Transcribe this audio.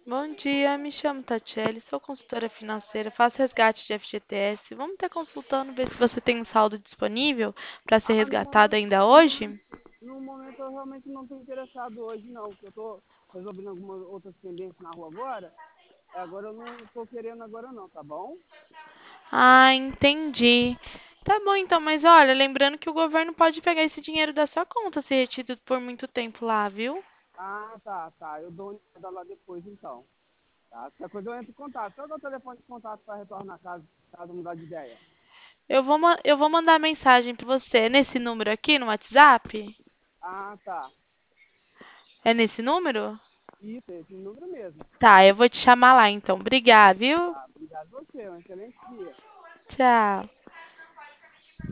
Bom dia, me chamo Tatiele, sou consultora financeira, faço resgate de FGTS. Vamos estar consultando, ver se você tem um saldo disponível para ser Ah, resgatado ainda hoje? no momento eu realmente não estou interessado hoje, não, porque eu estou resolvendo algumas outras pendências na rua agora. Agora eu não estou querendo agora não, tá bom? Ah, entendi. Tá bom então, mas olha, lembrando que o governo pode pegar esse dinheiro da sua conta se retido por muito tempo lá, viu? Ah, tá. Eu dou uma olhada lá depois então. Tá? Qualquer coisa eu entro em contato. Qual é o telefone de contato para retornar caso mudar de ideia? Eu vou mandar mensagem para você nesse número aqui no WhatsApp. Ah, tá. É nesse número? Isso, esse número mesmo. Tá, eu vou te chamar lá então. Obrigada, viu? Tá, obrigado a você. Um excelente dia. Tchau.